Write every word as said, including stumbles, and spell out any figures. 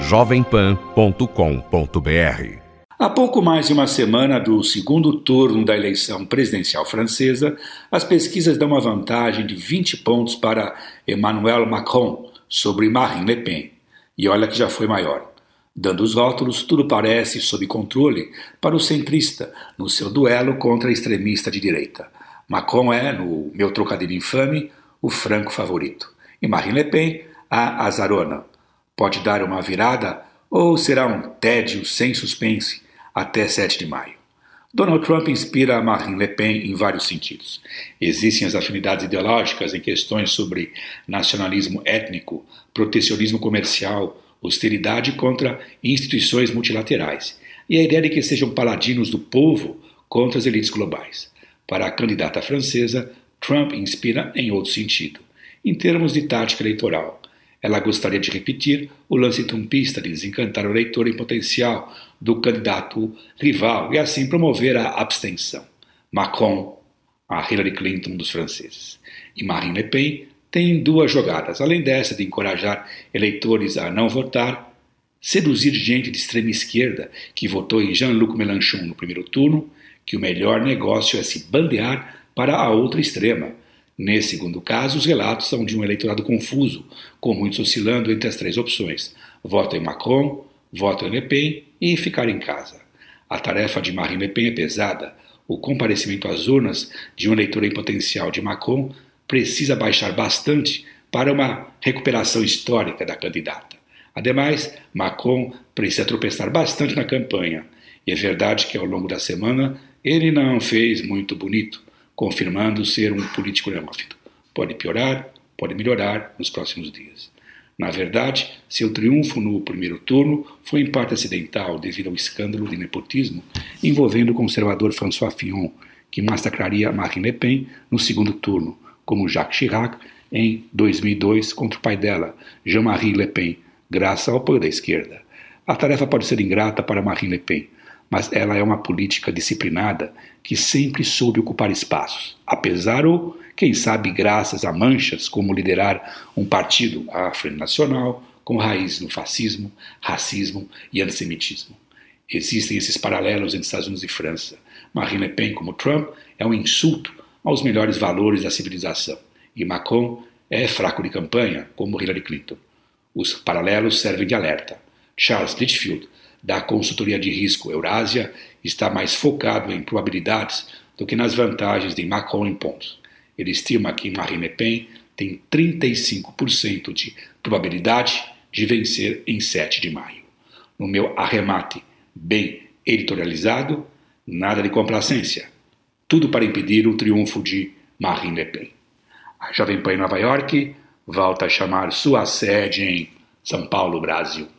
jovem pan ponto com ponto b r. Há pouco mais de uma semana do segundo turno da eleição presidencial francesa, as pesquisas dão uma vantagem de vinte pontos para Emmanuel Macron sobre Marine Le Pen. E olha que já foi maior. Dando os rótulos, tudo parece sob controle para o centrista no seu duelo contra a extremista de direita. Macron é, no meu trocadilho infame, o franco favorito. E Marine Le Pen, a azarona. Pode dar uma virada ou será um tédio sem suspense até sete de maio. Donald Trump inspira Marine Le Pen em vários sentidos. Existem as afinidades ideológicas em questões sobre nacionalismo étnico, protecionismo comercial, austeridade contra instituições multilaterais e a ideia de que sejam paladinos do povo contra as elites globais. Para a candidata francesa, Trump inspira em outro sentido. Em termos de tática eleitoral, ela gostaria de repetir o lance trumpista de desencantar o eleitor em potencial do candidato rival e assim promover a abstenção. Macron, a Hillary Clinton dos franceses. E Marine Le Pen tem duas jogadas, além dessa de encorajar eleitores a não votar, seduzir gente de extrema esquerda que votou em Jean-Luc Mélenchon no primeiro turno, que o melhor negócio é se bandear para a outra extrema. Nesse segundo caso, os relatos são de um eleitorado confuso, com muitos oscilando entre as três opções: voto em Macron, voto em Le Pen e ficar em casa. A tarefa de Marine Le Pen é pesada. O comparecimento às urnas de um eleitor em potencial de Macron precisa baixar bastante para uma recuperação histórica da candidata. Ademais, Macron precisa tropeçar bastante na campanha. E é verdade que ao longo da semana ele não fez muito bonito, confirmando ser um político neófito. Pode piorar, pode melhorar nos próximos dias. Na verdade, seu triunfo no primeiro turno foi em parte acidental devido ao escândalo de nepotismo envolvendo o conservador François Fillon, que massacraria Marine Le Pen no segundo turno, como Jacques Chirac em dois mil e dois contra o pai dela, Jean-Marie Le Pen, graças ao apoio da esquerda. A tarefa pode ser ingrata para Marine Le Pen, mas ela é uma política disciplinada que sempre soube ocupar espaços, apesar ou, quem sabe, graças a manchas como liderar um partido à frente nacional com raízes no fascismo, racismo e antissemitismo. Existem esses paralelos entre Estados Unidos e França. Marine Le Pen, como Trump, é um insulto aos melhores valores da civilização, e Macron é fraco de campanha, como Hillary Clinton. Os paralelos servem de alerta. Charles Litchfield, da consultoria de risco Eurásia, está mais focado em probabilidades do que nas vantagens de Macron em pontos. Ele estima que Marine Le Pen tem trinta e cinco por cento de probabilidade de vencer em sete de maio. No meu arremate bem editorializado, nada de complacência. Tudo para impedir o triunfo de Marine Le Pen. A Jovem Pan em Nova York volta a chamar sua sede em São Paulo, Brasil.